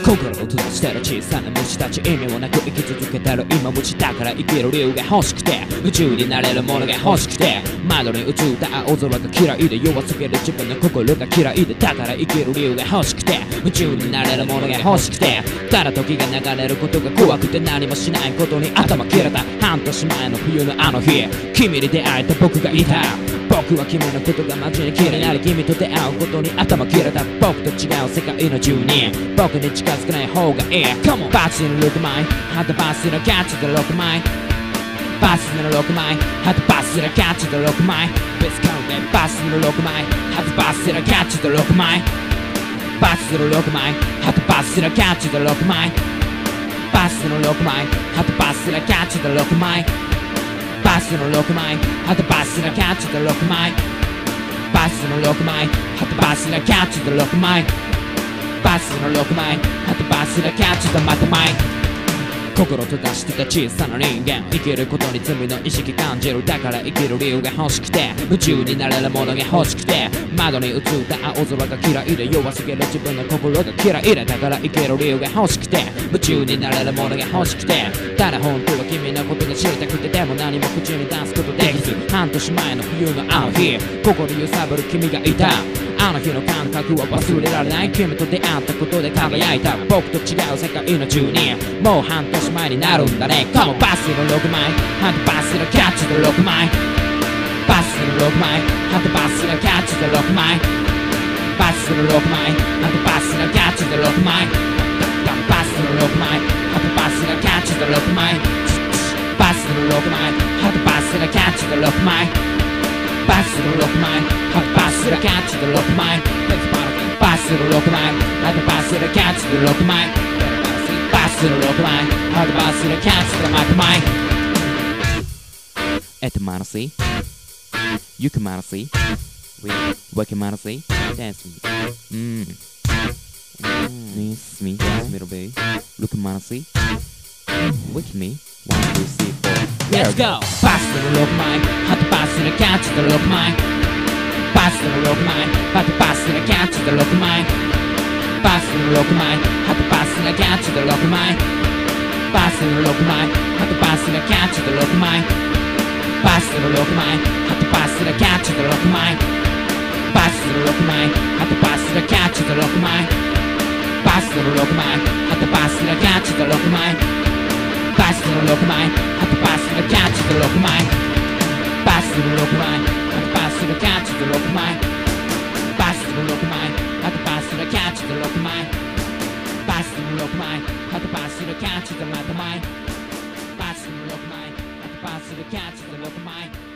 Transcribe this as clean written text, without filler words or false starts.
心を閉ざしたら小さな虫たち意味もなく生き続けたら今無知だから生きる理由が欲しくて宇宙になれるものが欲しくて窓に映った青空が嫌いで弱すぎる自分の心が嫌いでだから生きる理由が欲しくて宇宙になれるものが欲しくてただ時が流れることが怖くて何もしないことに頭切れた半年前の冬のあの日君に出会えた僕がいた僕は君のことがマジに気になり君と出会うことに頭切れた僕と違う世界の住人僕に近づかない方がいい Come on バスに6枚はとバスのガチで6枚バスの6枚はとバスのガチで6枚別カウントバスの6枚はとバスのガチで6枚バスの6枚はとバスのガチで6枚バスの6枚はとバスのガチで6枚バスの6枚はとバスのガチで6枚バスの6枚はとバスのガチで6枚バスの6枚はとバスのガチでまた枚心閉ざしてた小さな人間生きることに罪の意識感じるだから生きる理由が欲しくて宇宙になれるものが欲しくて窓に映った青空が嫌いで弱すぎる自分の心が嫌いでだから生きる理由が欲しくて宇宙になれるものが欲しくてただ本当は君のことが知りたくてでも何も口に出すことできず半年前の冬のあの日心揺さぶる君がいたあの日の感覚は忘れられない君と出会ったことで輝いた僕と違う世界の住人もう半年前になるんだね Come on バスの6枚ハントバスのキャッチで6枚バスの6枚ハントバスのキャッチで6枚バスの6枚ハントバスのキャッチで6枚バスの6枚ハントバスのキャッチで6枚バスの6枚ハントバスのキャッチで6枚バスの6枚ハントバスのキャッチで6枚バスの6枚ハントバスのキャッチで6枚バスの6枚ハントバスのキャッチでまた枚Etymology Euchymology Wikimology Dance me Nice me Dance me baby Lookimology Wiki me 1, 2, 3, 4 Let's go バスの6枚ハントバスのキャッチで6枚バスの6枚ハントバスのキャッチで6枚バスの6枚ハトバスのキャッチで6枚バスの6枚ハトバスのキャッチで6枚バスの6枚ハトバスのキャッチで6枚バスの6枚ハトバスのキャッチで6枚バスの6枚ハトバスのキャッチで6枚バスの6枚ハトバスのキャッチで6枚バスの6枚ハトバスのキャッチで6枚バスの6枚ハトバスのキャッチで6枚バスの6枚ハトバスのキャッチでまた枚バスの6枚ハトバスのキャッチで6枚